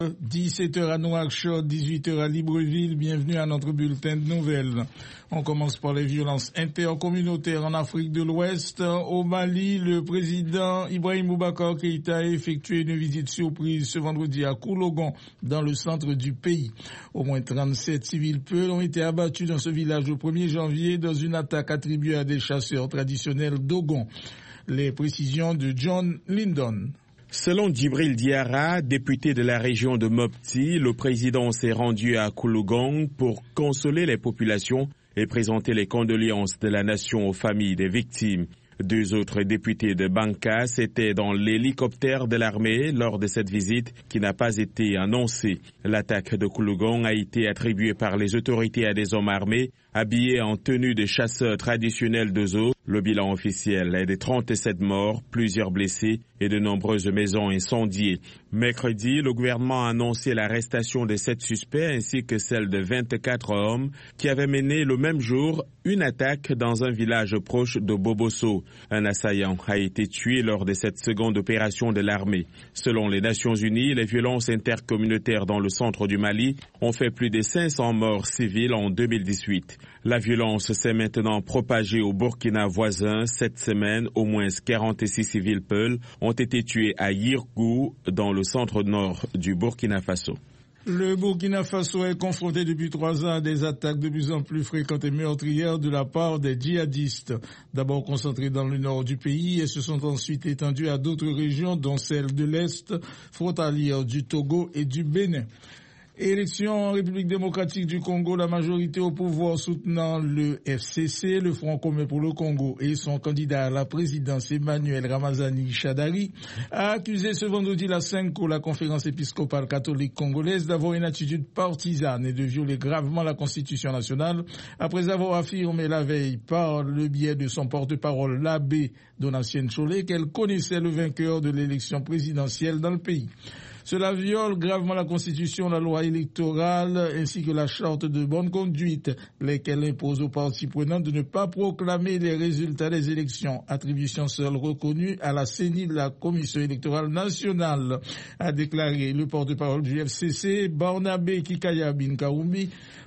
17h à Nouakchott, 18h à Libreville, bienvenue à notre bulletin de nouvelles. On commence par les violences intercommunautaires en Afrique de l'Ouest. Au Mali, le président Ibrahim Boubacar Keïta a effectué une visite surprise ce vendredi à Koulogon, dans le centre du pays. Au moins 37 civils peuls ont été abattus dans ce village le 1er janvier dans une attaque attribuée à des chasseurs traditionnels Dogon. Les précisions de John Lyndon. Selon Djibril Diarra, député de la région de Mopti, le président s'est rendu à Koulogon pour consoler les populations et présenter les condoléances de la nation aux familles des victimes. 2 autres députés de Bankas étaient dans l'hélicoptère de l'armée lors de cette visite qui n'a pas été annoncée. L'attaque de Koulogon a été attribuée par les autorités à des hommes armés habillés en tenue de chasseurs traditionnels de zoo. Le bilan officiel est de 37 morts, plusieurs blessés et de nombreuses maisons incendiées. Mercredi, le gouvernement a annoncé l'arrestation de 7 suspects ainsi que celle de 24 hommes qui avaient mené le même jour une attaque dans un village proche de Bobosso. Un assaillant a été tué lors de cette seconde opération de l'armée. Selon les Nations Unies, les violences intercommunautaires dans le centre du Mali ont fait plus de 500 morts civiles en 2018. La violence s'est maintenant propagée au Burkina voisin. Cette semaine, au moins 46 civils peuls ont été tués à Yirgou, dans le centre-nord du Burkina Faso. Le Burkina Faso est confronté depuis 3 ans à des attaques de plus en plus fréquentes et meurtrières de la part des djihadistes. D'abord concentrés dans le nord du pays et se sont ensuite étendus à d'autres régions, dont celle de l'Est, frontalière du Togo et du Bénin. Élection en République démocratique du Congo, la majorité au pouvoir soutenant le FCC, le Front commun pour le Congo, et son candidat à la présidence Emmanuel Ramazani Shadari, a accusé ce vendredi la CENCO, la conférence épiscopale catholique congolaise, d'avoir une attitude partisane et de violer gravement la Constitution nationale, après avoir affirmé la veille par le biais de son porte-parole, l'abbé Donatien Cholet, qu'elle connaissait le vainqueur de l'élection présidentielle dans le pays. Cela viole gravement la Constitution, la loi électorale ainsi que la charte de bonne conduite, lesquelles imposent aux parties prenantes de ne pas proclamer les résultats des élections, attribution seule reconnue à la CENI de la Commission électorale nationale, a déclaré le porte-parole du FCC, Barnabé Kikaya Bin Kaoumbi,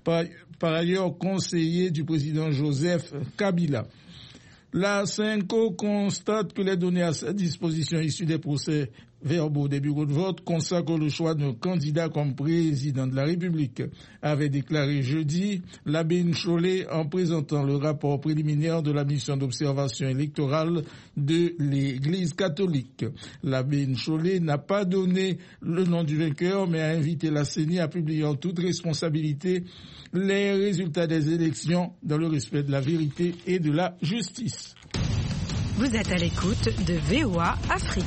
par ailleurs conseiller du président Joseph Kabila. La CENCO constate que les données à sa disposition issues des procès verbaux des bureaux de vote consacrent le choix d'un candidat comme président de la République, avait déclaré jeudi l'abbé Ncholet en présentant le rapport préliminaire de la mission d'observation électorale de l'Église catholique. L'abbé Ncholet n'a pas donné le nom du vainqueur, mais a invité la CENI à publier en toute responsabilité les résultats des élections dans le respect de la vérité et de la justice. Vous êtes à l'écoute de VOA Afrique.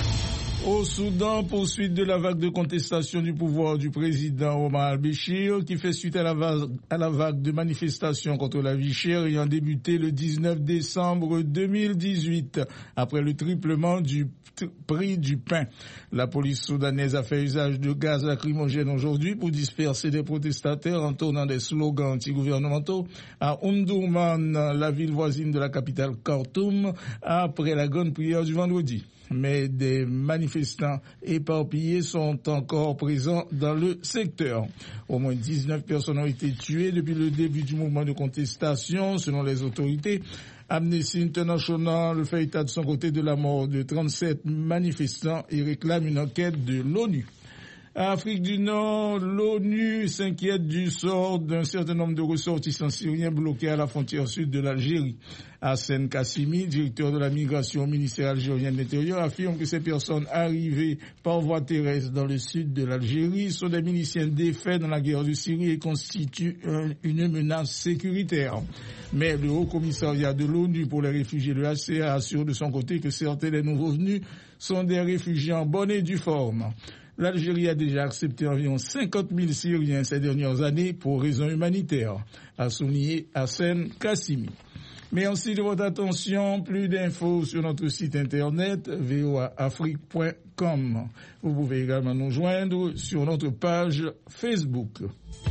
Au Soudan, poursuite de la vague de contestation du pouvoir du président Omar al-Béchir, qui fait suite à la vague de manifestations contre la vie chère ayant débuté le 19 décembre 2018, après le triplement du prix du pain. La police soudanaise a fait usage de gaz lacrymogène aujourd'hui pour disperser des protestataires en tournant des slogans anti-gouvernementaux à Omdurman, la ville voisine de la capitale Khartoum, après la grande prière du vendredi. Mais des manifestants éparpillés sont encore présents dans le secteur. Au moins 19 personnes ont été tuées depuis le début du mouvement de contestation, selon les autorités. Amnesty International fait état de son côté de la mort de 37 manifestants et réclame une enquête de l'ONU. Afrique du Nord, l'ONU s'inquiète du sort d'un certain nombre de ressortissants syriens bloqués à la frontière sud de l'Algérie. Hassen Kassimi, directeur de la migration au ministère algérien de l'Intérieur, affirme que ces personnes arrivées par voie terrestre dans le sud de l'Algérie sont des miliciens défaits dans la guerre de Syrie et constituent une menace sécuritaire. Mais le Haut Commissariat de l'ONU pour les réfugiés, le HCR, assure de son côté que certains des nouveaux venus sont des réfugiés en bonne et due forme. L'Algérie a déjà accepté environ 50 000 Syriens ces dernières années pour raisons humanitaires, a souligné Hassen Kassimi. Merci de votre attention. Plus d'infos sur notre site internet voaafrique.com. Vous pouvez également nous joindre sur notre page Facebook.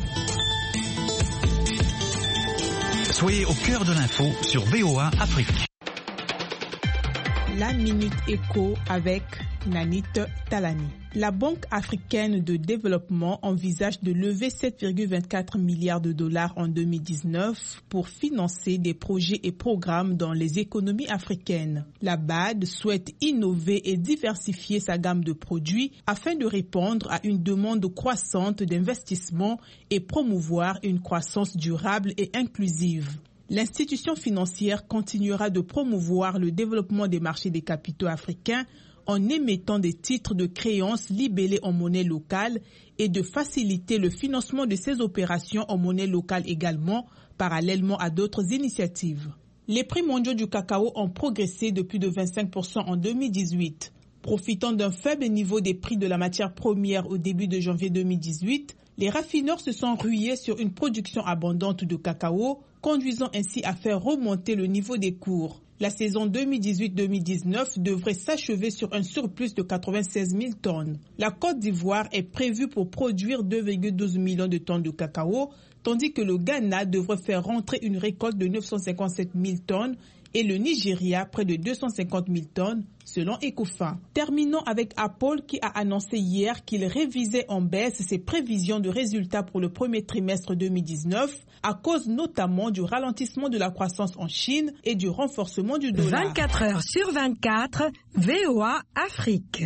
Soyez au cœur de l'info sur VOA Afrique. La Minute Éco avec Nanit Talani. La Banque africaine de développement envisage de lever 7,24 milliards de dollars en 2019 pour financer des projets et programmes dans les économies africaines. La BAD souhaite innover et diversifier sa gamme de produits afin de répondre à une demande croissante d'investissement et promouvoir une croissance durable et inclusive. L'institution financière continuera de promouvoir le développement des marchés des capitaux africains en émettant des titres de créances libellés en monnaie locale et de faciliter le financement de ces opérations en monnaie locale également, parallèlement à d'autres initiatives. Les prix mondiaux du cacao ont progressé de plus de 25% en 2018. Profitant d'un faible niveau des prix de la matière première au début de janvier 2018, les raffineurs se sont rués sur une production abondante de cacao, conduisant ainsi à faire remonter le niveau des cours. La saison 2018-2019 devrait s'achever sur un surplus de 96 000 tonnes. La Côte d'Ivoire est prévue pour produire 2,12 millions de tonnes de cacao, tandis que le Ghana devrait faire rentrer une récolte de 957 000 tonnes et le Nigeria près de 250 000 tonnes, selon Ecofa. Terminons avec Apple qui a annoncé hier qu'il révisait en baisse ses prévisions de résultats pour le premier trimestre 2019 à cause notamment du ralentissement de la croissance en Chine et du renforcement du dollar. 24 heures sur 24, VOA Afrique.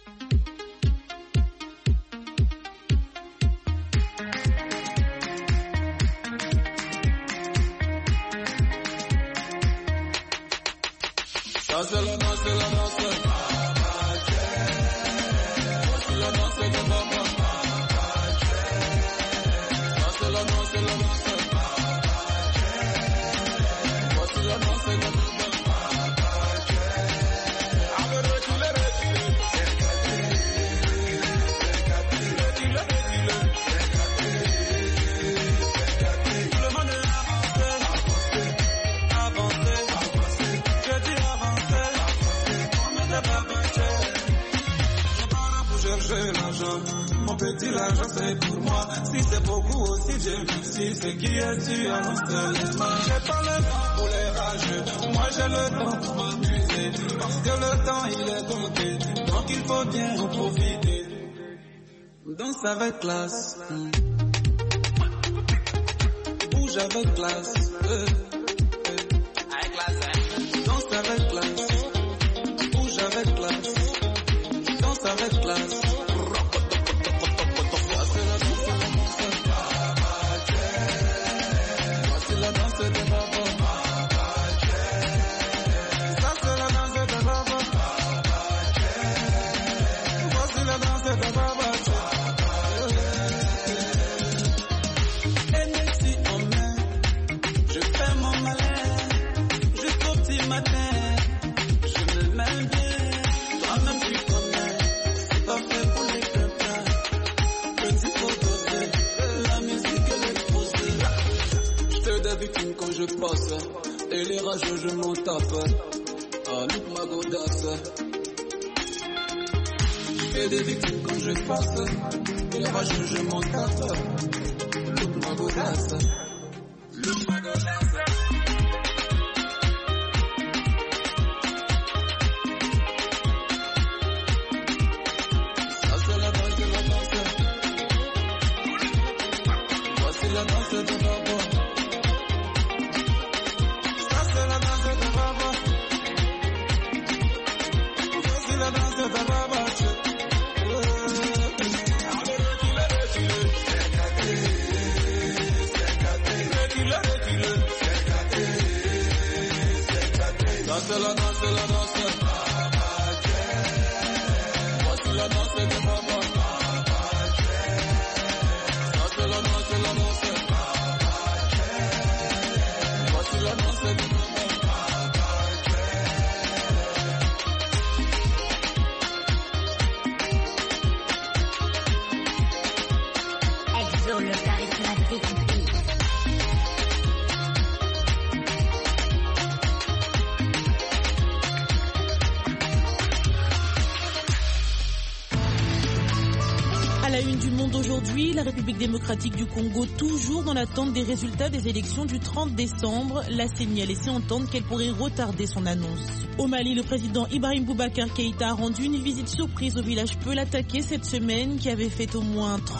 Mon petit l'argent c'est pour moi. Si c'est beaucoup aussi Dieu merci. C'est qui es-tu avance les mains. J'ai pas le temps pour les rageux. Moi j'ai le temps pour m'amuser. Parce que le temps il est compté. Donc il faut bien en profiter. Danse avec classe. Bouge avec classe. Danse avec classe. Bouge avec classe. Danse avec classe. Quand je passe et les rageux je m'en tape. Ah, loupe ma godasse. Je fais des victimes quand je passe et les rageux je m'en tape. Loupe ma godasse. Loupe ma godasse. Ça c'est la danse de la danse. Voici la danse de la danse. Monde aujourd'hui, la République démocratique du Congo, toujours dans l'attente des résultats des élections du 30 décembre, la CENI a laissé entendre qu'elle pourrait retarder son annonce. Au Mali, le président Ibrahim Boubacar Keïta a rendu une visite surprise au village Peul attaqué cette semaine qui avait fait au moins